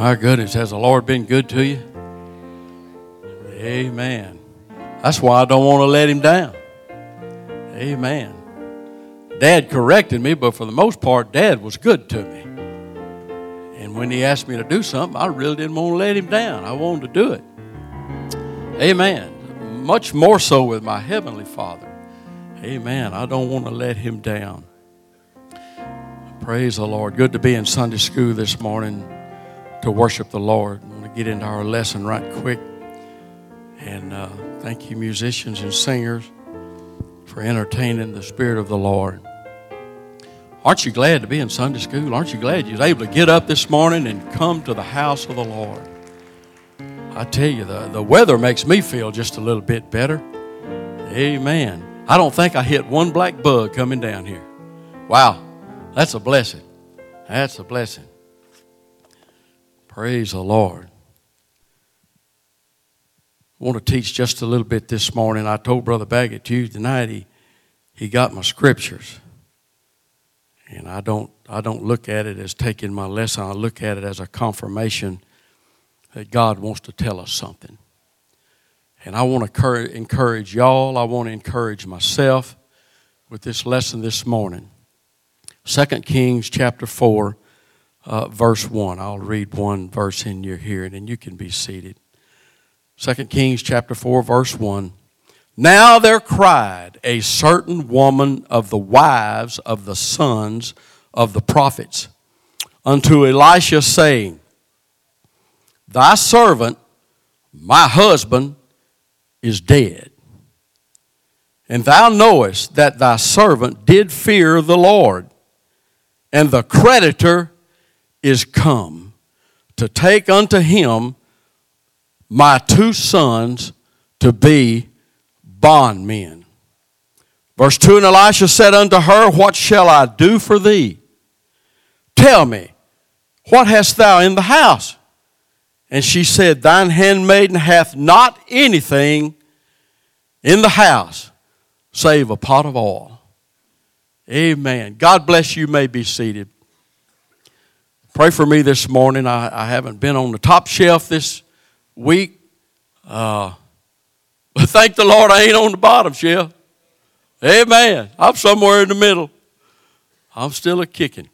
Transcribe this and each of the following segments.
My goodness, has the Lord been good to you? Amen. That's why I don't want to let him down. Amen. Dad corrected me, but for the most part, Dad was good to me. And when he asked me to do something, I really didn't want to let him down. I wanted to do it. Amen. Much more so with my Heavenly Father. Amen. I don't want to let him down. Praise the Lord. Good to be in Sunday school this morning to worship the Lord. I want to get into our lesson right quick. And thank you, musicians and singers, for entertaining the Spirit of the Lord. Aren't you glad to be in Sunday school? Aren't you glad you was able to get up this morning and come to the house of the Lord? I tell you, the weather makes me feel just a little bit better. Amen. I don't think I hit one black bug coming down here. Wow, that's a blessing. That's a blessing. Praise the Lord. I want to teach just a little bit this morning. I told Brother Baggett Tuesday night he got my scriptures. And I don't look at it as taking my lesson. I look at it as a confirmation that God wants to tell us something. And I want to encourage y'all. I want to encourage myself with this lesson this morning. 2 Kings chapter 4, verse 1. I'll read one verse in your hearing, and you can be seated. 2 Kings chapter 4, verse 1. Now there cried a certain woman of the wives of the sons of the prophets unto Elisha, saying, Thy servant, my husband, is dead. And thou knowest that thy servant did fear the Lord, and the creditor is come to take unto him my two sons to be bondmen. Verse 2, And Elisha said unto her, What shall I do for thee? Tell me, what hast thou in the house? And she said, Thine handmaiden hath not anything in the house save a pot of oil. Amen. God bless you. You may be seated. Pray for me this morning. I haven't been on the top shelf this week. But thank the Lord I ain't on the bottom shelf. Amen. I'm somewhere in the middle. I'm still a-kicking.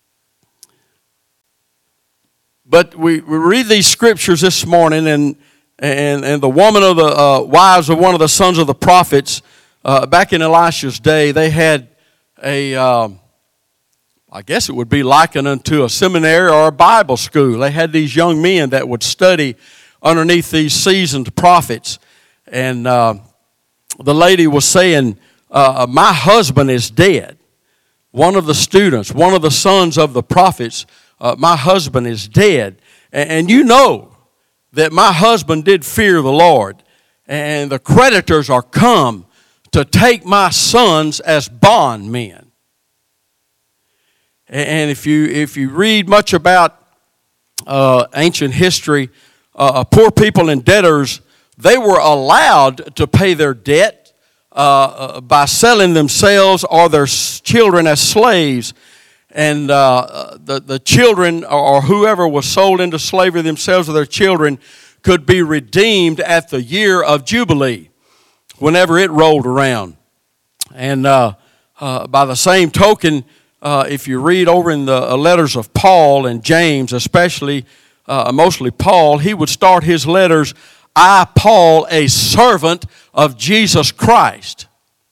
But we read these scriptures this morning, and the woman of the wives of one of the sons of the prophets, back in Elisha's day, they had I guess it would be likened unto a seminary or a Bible school. They had these young men that would study underneath these seasoned prophets. And the lady was saying, my husband is dead. One of the students, one of the sons of the prophets, my husband is dead. And you know that my husband did fear the Lord. And the creditors are come to take my sons as bondmen. And if you read much about ancient history, poor people and debtors, they were allowed to pay their debt by selling themselves or their children as slaves. And the children or whoever was sold into slavery themselves or their children could be redeemed at the year of Jubilee, whenever it rolled around. And by the same token, if you read over in the letters of Paul and James, especially, mostly Paul, he would start his letters, I, Paul, a servant of Jesus Christ.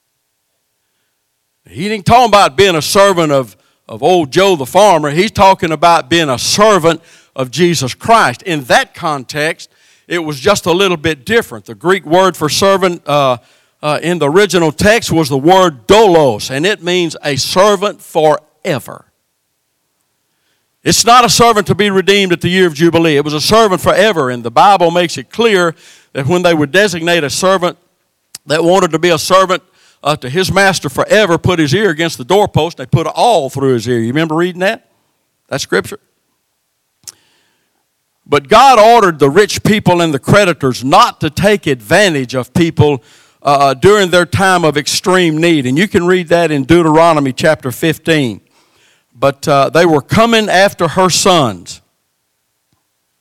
He ain't talking about being a servant of old Joe the farmer. He's talking about being a servant of Jesus Christ. In that context, it was just a little bit different. The Greek word for servant in the original text was the word doulos, and it means a servant forever. It's not a servant to be redeemed at the year of Jubilee. It was a servant forever, and the Bible makes it clear that when they would designate a servant that wanted to be a servant to his master forever, put his ear against the doorpost, they put an awl through his ear. You remember reading that? That's scripture. But God ordered the rich people and the creditors not to take advantage of people during their time of extreme need. And you can read that in Deuteronomy chapter 15. But they were coming after her sons.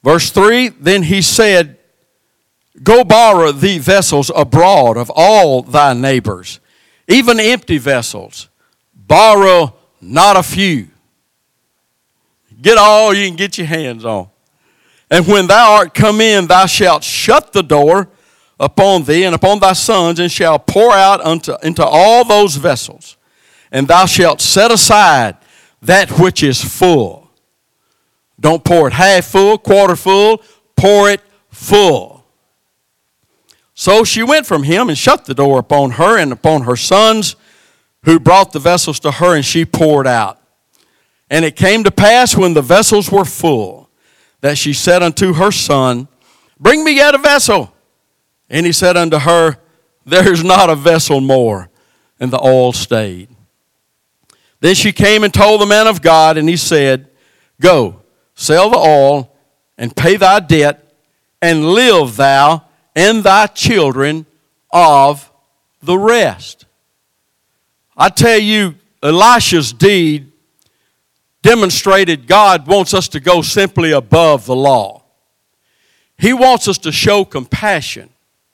Verse 3, then he said, go borrow thee vessels abroad of all thy neighbors, even empty vessels. Borrow not a few. Get all you can get your hands on. And when thou art come in, thou shalt shut the door upon thee and upon thy sons, and shalt pour out into all those vessels. And thou shalt set aside that which is full. Don't pour it half full, quarter full. Pour it full. So she went from him and shut the door upon her and upon her sons, who brought the vessels to her, and she poured out. And it came to pass, when the vessels were full, that she said unto her son, bring me yet a vessel. And he said unto her, there is not a vessel more. And the oil stayed. Then she came and told the man of God, and he said, go, sell the oil, and pay thy debt, and live thou and thy children of the rest. I tell you, Elisha's deed demonstrated God wants us to go simply above the law. He wants us to show compassion.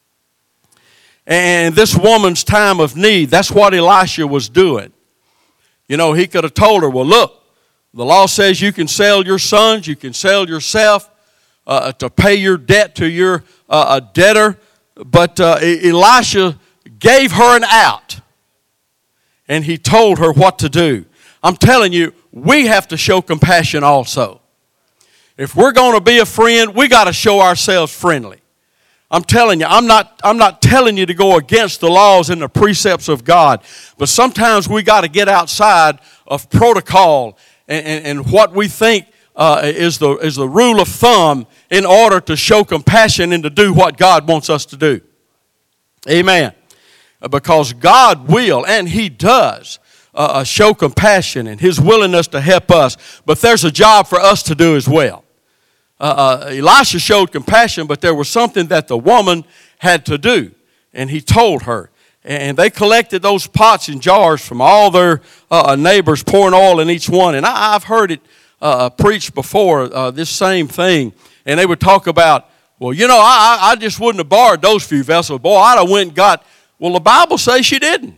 And this woman's time of need, that's what Elisha was doing. You know, he could have told her, well, look, the law says you can sell your sons, you can sell yourself to pay your debt to your debtor. But Elisha gave her an out. And he told her what to do. I'm telling you, we have to show compassion also. If we're going to be a friend, we got to show ourselves friendly. I'm telling you, I'm not telling you to go against the laws and the precepts of God, but sometimes we got to get outside of protocol and what we think is the rule of thumb in order to show compassion and to do what God wants us to do. Amen. Because God will, and He does, show compassion and His willingness to help us, but there's a job for us to do as well. Elisha showed compassion, but there was something that the woman had to do, and he told her. And they collected those pots and jars from all their neighbors, pouring oil in each one. And I've heard it preached before, this same thing. And they would talk about, well, you know, I just wouldn't have borrowed those few vessels. Boy, I'd have went and got, well, the Bible says she didn't.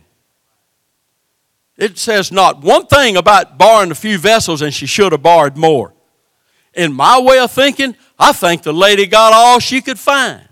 It says not one thing about borrowing a few vessels, and she should have borrowed more. In my way of thinking, I think the lady got all she could find.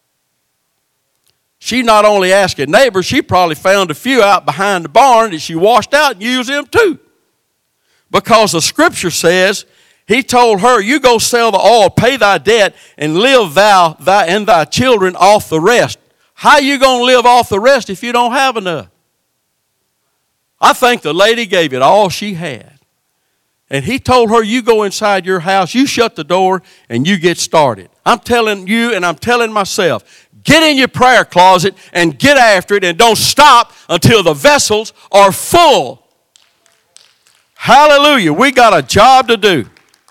She not only asked her neighbors, she probably found a few out behind the barn that she washed out and used them too. Because the scripture says, he told her, you go sell the oil, pay thy debt, and live thou and thy children off the rest. How you going to live off the rest if you don't have enough? I think the lady gave it all she had. And he told her, you go inside your house, you shut the door, and you get started. I'm telling you, and I'm telling myself, get in your prayer closet and get after it, and don't stop until the vessels are full. Hallelujah. We got a job to do.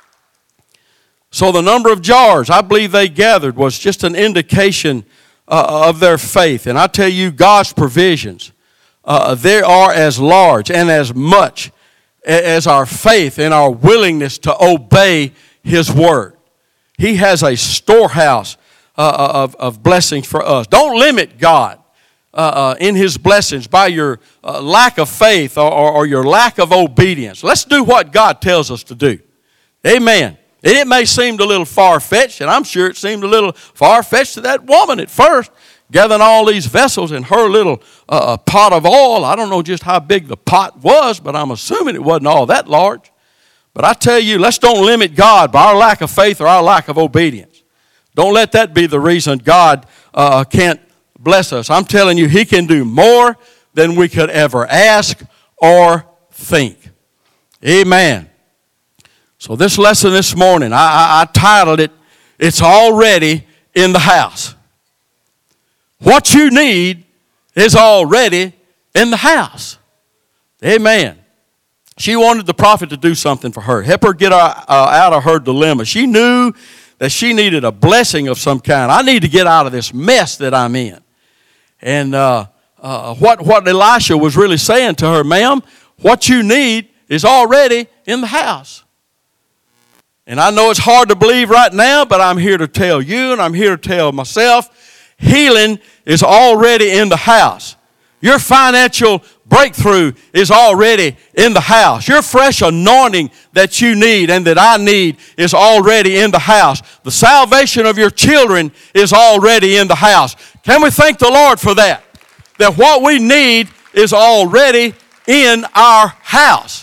So the number of jars I believe they gathered was just an indication of their faith. And I tell you, God's provisions, they are as large and as much as our faith and our willingness to obey His word. He has a storehouse of blessings for us. Don't limit God in His blessings by your lack of faith or your lack of obedience. Let's do what God tells us to do. Amen. And it may seem a little far-fetched, and I'm sure it seemed a little far-fetched to that woman at first, gathering all these vessels in her little pot of oil. I don't know just how big the pot was, but I'm assuming it wasn't all that large. But I tell you, let's don't limit God by our lack of faith or our lack of obedience. Don't let that be the reason God can't bless us. I'm telling you, He can do more than we could ever ask or think. Amen. So this lesson this morning, I titled it, It's Already in the House. What you need is already in the house. Amen. She wanted the prophet to do something for her. Help her get out of her dilemma. She knew that she needed a blessing of some kind. I need to get out of this mess that I'm in. And what Elisha was really saying to her, ma'am, what you need is already in the house. And I know it's hard to believe right now, but I'm here to tell you, and I'm here to tell myself, healing is already in the house. Your financial breakthrough is already in the house. Your fresh anointing that you need and that I need is already in the house. The salvation of your children is already in the house. Can we thank the Lord for that? That what we need is already in our house.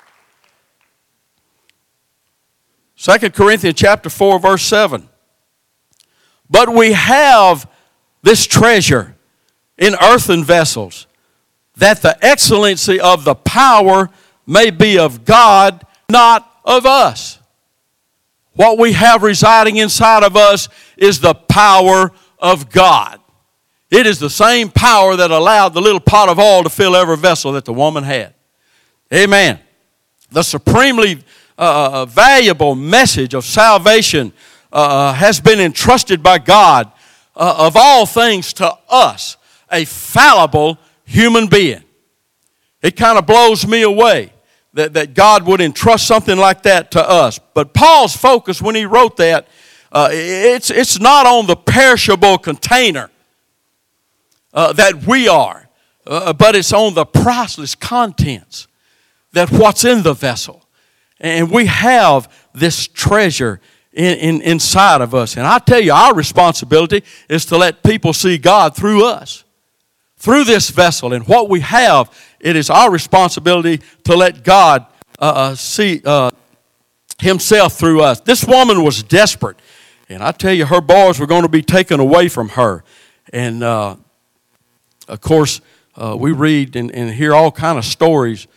2 Corinthians chapter 4, verse 7. But we have this treasure in earthen vessels, that the excellency of the power may be of God, not of us. What we have residing inside of us is the power of God. It is the same power that allowed the little pot of oil to fill every vessel that the woman had. Amen. The supremely valuable message of salvation has been entrusted by God of all things to us, a fallible human being. It kind of blows me away that God would entrust something like that to us. But Paul's focus when he wrote that, it's not on the perishable container that we are, but it's on the priceless contents, that what's in the vessel. And we have this treasure inside of us. And I tell you, our responsibility is to let people see God through us, through this vessel. And what we have, it is our responsibility to let God see Himself through us. This woman was desperate. And I tell you, her boys were going to be taken away from her. And, of course, we read and hear all kind of stories,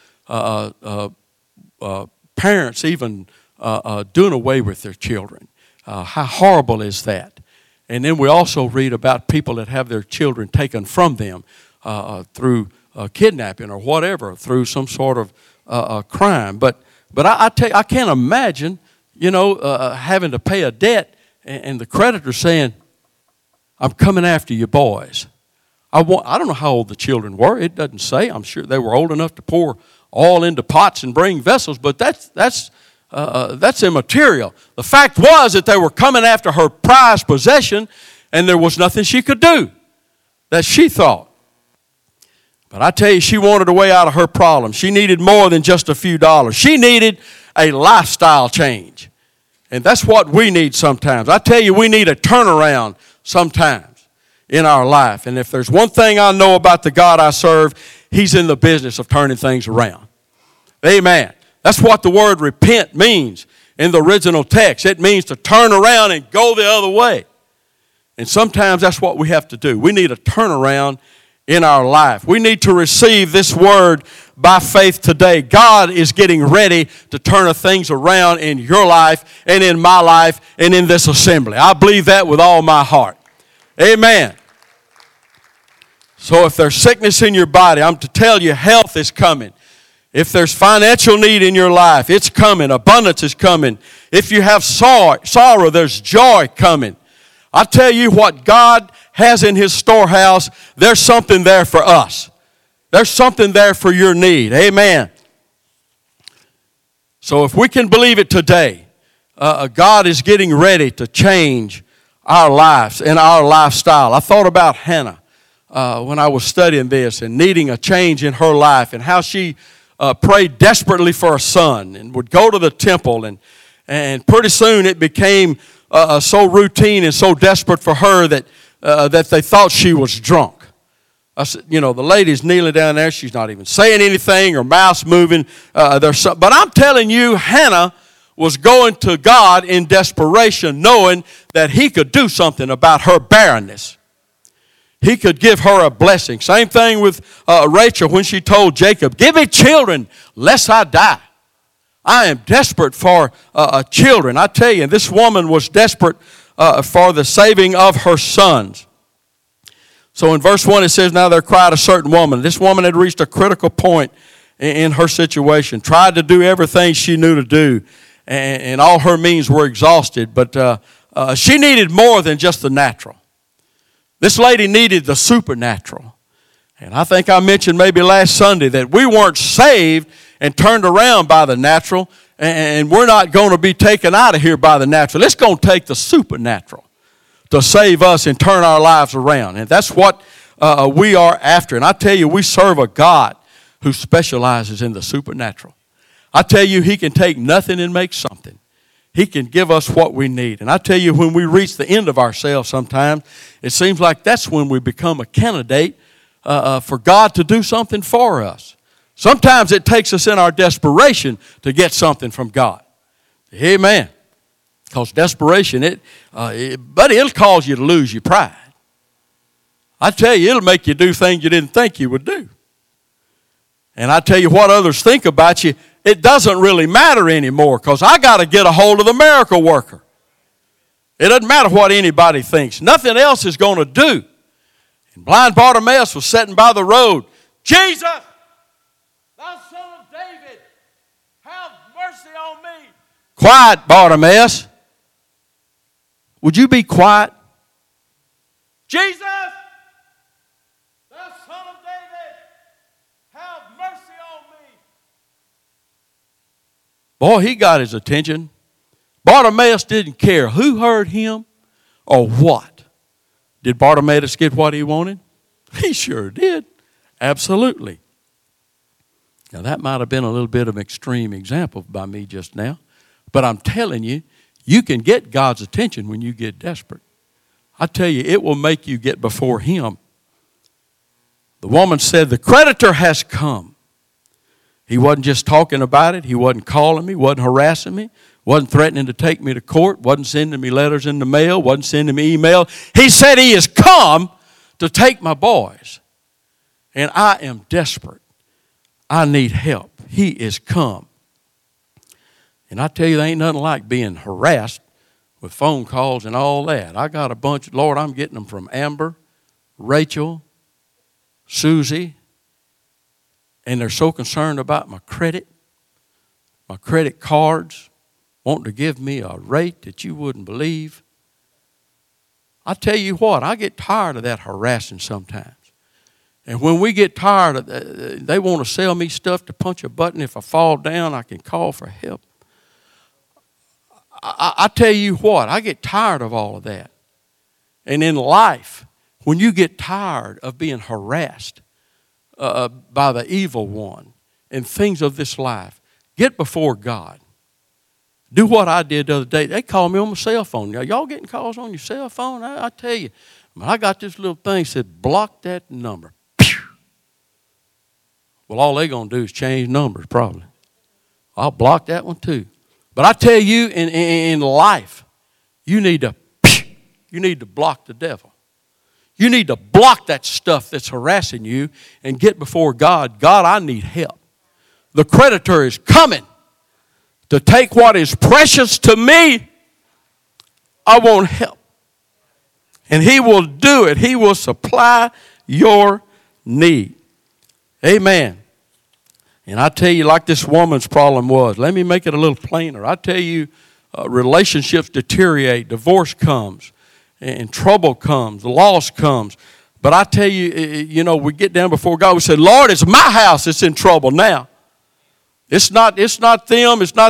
parents even doing away with their children. How horrible is that? And then we also read about people that have their children taken from them through kidnapping or whatever, through some sort of crime. But I tell you, I can't imagine, having to pay a debt and the creditor saying, "I'm coming after you boys." I don't know how old the children were. It doesn't say. I'm sure they were old enough to pour oil into pots and bring vessels, but that's immaterial. The fact was that they were coming after her prized possession, and there was nothing she could do, that she thought. But I tell you, she wanted a way out of her problem. She needed more than just a few dollars. She needed a lifestyle change. And that's what we need sometimes. I tell you, we need a turnaround sometimes in our life. And if there's one thing I know about the God I serve, He's in the business of turning things around. Amen. That's what the word repent means in the original text. It means to turn around and go the other way. And sometimes that's what we have to do. We need a turnaround in our life. We need to receive this word by faith today. God is getting ready to turn things around in your life and in my life and in this assembly. I believe that with all my heart. Amen. So if there's sickness in your body, I'm to tell you, health is coming. If there's financial need in your life, it's coming. Abundance is coming. If you have sorrow, there's joy coming. I tell you what God has in His storehouse, there's something there for us. There's something there for your need. Amen. So if we can believe it today, God is getting ready to change our lives and our lifestyle. I thought about Hannah when I was studying this and needing a change in her life, and how she prayed desperately for a son and would go to the temple, and pretty soon it became so routine and so desperate for her that they thought she was drunk. I said, the lady's kneeling down there. She's not even saying anything. Her mouth's moving. But I'm telling you, Hannah was going to God in desperation, knowing that He could do something about her barrenness. He could give her a blessing. Same thing with Rachel when she told Jacob, "Give me children, lest I die." I am desperate for children. I tell you, this woman was desperate for the saving of her sons. So in verse 1 it says, "Now there cried a certain woman." This woman had reached a critical point in her situation, tried to do everything she knew to do, and all her means were exhausted. But she needed more than just the natural. This lady needed the supernatural. And I think I mentioned maybe last Sunday that we weren't saved and turned around by the natural. And we're not going to be taken out of here by the natural. It's going to take the supernatural to save us and turn our lives around. And that's what we are after. And I tell you, we serve a God who specializes in the supernatural. I tell you, He can take nothing and make something. He can give us what we need. And I tell you, when we reach the end of ourselves sometimes, it seems like that's when we become a candidate for God to do something for us. Sometimes it takes us in our desperation to get something from God. Amen. Because desperation, it'll cause you to lose your pride. I tell you, it'll make you do things you didn't think you would do. And I tell you, what others think about you, it doesn't really matter anymore, because I got to get a hold of the miracle worker. It doesn't matter what anybody thinks. Nothing else is going to do. And blind Bartimaeus was sitting by the road. Jesus, thou son of David, have mercy on me. Quiet, Bartimaeus. Would you be quiet? Jesus, thou son of David, have mercy on me. Boy, he got his attention. Bartimaeus didn't care who heard him or what. Did Bartimaeus get what he wanted? He sure did. Absolutely. Now, that might have been a little bit of an extreme example by me just now, but I'm telling you, you can get God's attention when you get desperate. I tell you, it will make you get before Him. The woman said, the creditor has come. He wasn't just talking about it. He wasn't calling me, wasn't harassing me, wasn't threatening to take me to court, wasn't sending me letters in the mail, wasn't sending me email. He said He has come to take my boys. And I am desperate. I need help. He is come. And I tell you, there ain't nothing like being harassed with phone calls and all that. I got a bunch. Lord, I'm getting them from Amber, Rachel, Susie. And they're so concerned about my credit cards, wanting to give me a rate that you wouldn't believe. I tell you what, I get tired of that harassing sometimes. And when we get tired of they want to sell me stuff to punch a button. If I fall down, I can call for help. I tell you what, I get tired of all of that. And in life, when you get tired of being harassed by the evil one and things of this life, get before God. Do what I did the other day. They called me on my cell phone. Now, y'all getting calls on your cell phone? I tell you, I got this little thing that said, block that number. Pew! Well, all they're going to do is change numbers probably. I'll block that one too. But I tell you, in life, you need to block the devil. You need to block that stuff that's harassing you and get before God. God, I need help. The creditor is coming to take what is precious to me. I want help. And He will do it. He will supply your need. Amen. And I tell you, like this woman's problem was, let me make it a little plainer. I tell you, relationships deteriorate, divorce comes, and trouble comes, loss comes. But I tell you, we get down before God, we say, Lord, it's my house that's in trouble now. It's not them, it's not